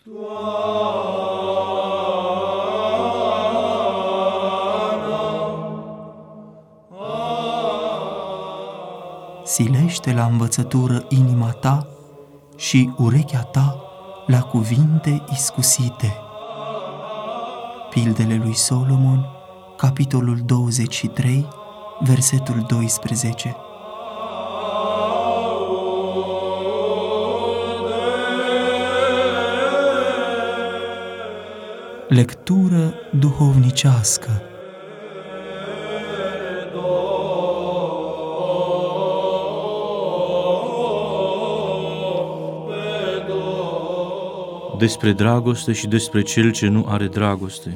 Silește la învățătură inima ta și urechea ta la cuvinte iscusite. Pildele lui Solomon, capitolul 23, versetul 12. Lectură duhovnicească. Despre dragoste și despre cel ce nu are dragoste.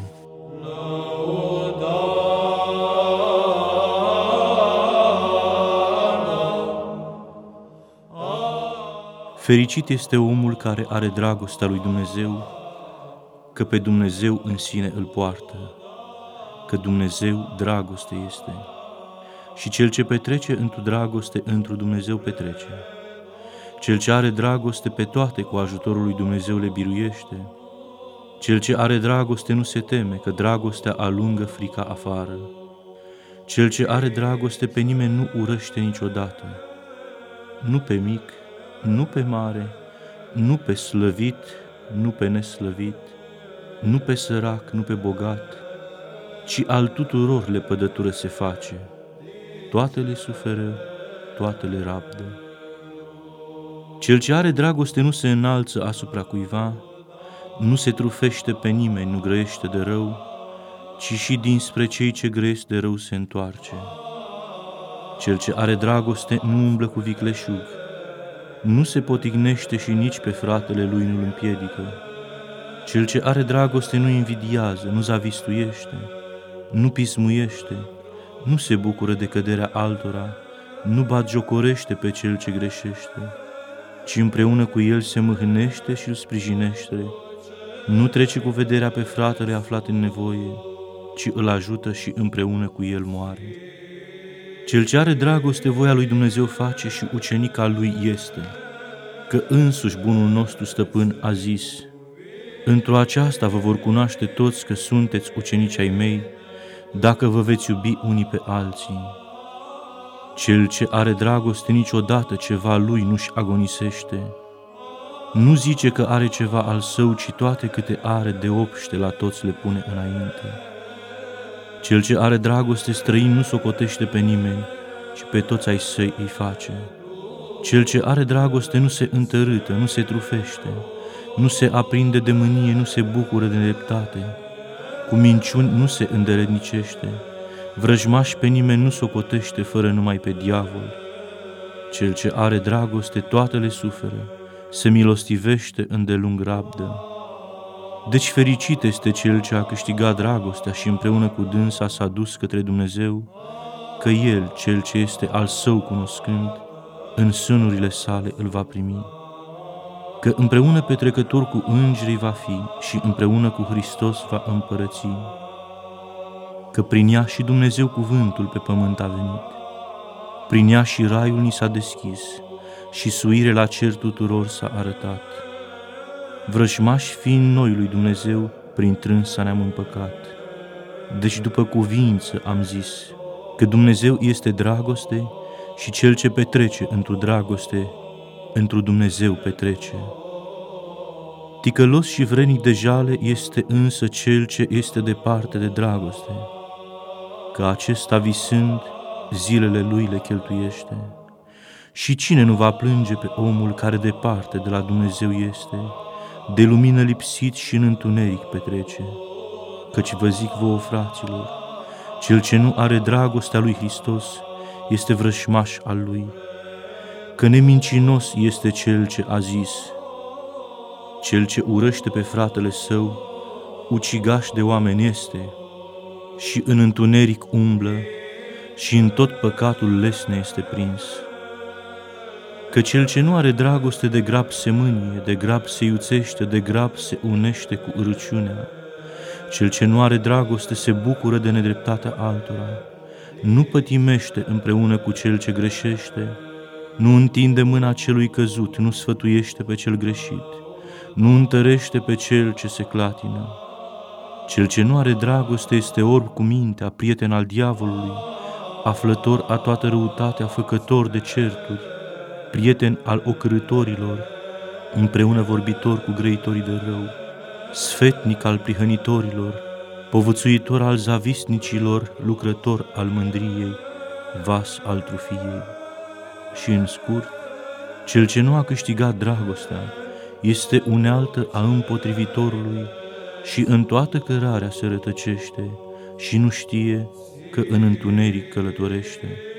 Fericit este omul care are dragostea lui Dumnezeu, că pe Dumnezeu în sine îl poartă, că Dumnezeu dragoste este. Și cel ce petrece într-o dragoste, într-o Dumnezeu petrece. Cel ce are dragoste pe toate cu ajutorul lui Dumnezeu le biruiește. Cel ce are dragoste nu se teme, că dragostea alungă frica afară. Cel ce are dragoste pe nimeni nu urăște niciodată. Nu pe mic, nu pe mare, nu pe slăvit, nu pe neslăvit, nu pe sărac, nu pe bogat, ci al tuturor lepădătură se face. Toate le suferă, toate le rabdă. Cel ce are dragoste nu se înalță asupra cuiva, nu se trufește pe nimeni, nu grăiește de rău, ci și dinspre cei ce grăiesc de rău se întoarce. Cel ce are dragoste nu umblă cu vicleșug, nu se potignește și nici pe fratele lui nu-l împiedică. Cel ce are dragoste nu invidiază, nu zavistuiește, nu pismuiește, nu se bucură de căderea altora, nu batjocorește pe cel ce greșește, ci împreună cu el se mâhnește și îl sprijinește, nu trece cu vederea pe fratele aflat în nevoie, ci îl ajută și împreună cu el moare. Cel ce are dragoste voia lui Dumnezeu face și ucenica lui este, că însuși bunul nostru stăpân a zis: într-o aceasta vă vor cunoaște toți că sunteți ucenici ai mei, dacă vă veți iubi unii pe alții. Cel ce are dragoste niciodată ceva lui nu-și agonisește. Nu zice că are ceva al său, ci toate câte are de obște la toți le pune înainte. Cel ce are dragoste străin nu socotește pe nimeni, ci pe toți ai săi îi face. Cel ce are dragoste nu se întărâtă, nu se trufește, nu se aprinde de mânie, nu se bucură de nedreptate, cu minciuni nu se îndeletnicește, vrăjmaș pe nimeni nu socotește fără numai pe diavol. Cel ce are dragoste toate le suferă, se milostivește îndelung rabdă. Deci fericit este cel ce a câștigat dragostea și împreună cu dânsa s-a dus către Dumnezeu, că el, cel ce este al său cunoscând, în sânurile sale îl va primi. Că împreună petrecător cu îngerii va fi și împreună cu Hristos va împărăți. Că prin ea și Dumnezeu cuvântul pe pământ a venit. Prin ea și raiul ni s-a deschis și suire la cer tuturor s-a arătat. Vrăjmași fiind noi lui Dumnezeu, prin trânsa ne-am împăcat. Deci după cuvință am zis că Dumnezeu este dragoste și cel ce petrece într-o dragoste, într-o Dumnezeu petrece. Ticălos și vrenic de jale este însă cel ce este departe de dragoste, că acesta visând, zilele lui le cheltuiește. Și cine nu va plânge pe omul care departe de la Dumnezeu este, de lumină lipsit și în întuneric petrece? Căci vă zic vouă, fraților, cel ce nu are dragostea lui Hristos este vrășmaș al lui. Că nemincinos este cel ce a zis: cel ce urăște pe fratele său, ucigaș de oameni este, și în întuneric umblă, și în tot păcatul lesne este prins. Că cel ce nu are dragoste de grab se mânie, de grab se iuțește, de grab se unește cu urăciunea. Cel ce nu are dragoste se bucură de nedreptatea altora, nu pătimește împreună cu cel ce greșește, nu întinde mâna celui căzut, nu sfătuiește pe cel greșit, nu întărește pe cel ce se clatină. Cel ce nu are dragoste este orb cu mintea, prieten al diavolului, aflător a toată răutatea, făcător de certuri, prieten al ocărâtorilor, împreună vorbitor cu grăitorii de rău, sfetnic al prihănitorilor, povățuitor al zavisnicilor, lucrător al mândriei, vas al trufiei. Și în scurt, cel ce nu a câștigat dragostea este unealtă a împotrivitorului și în toată cărarea se rătăcește și nu știe că în întuneric călătorește.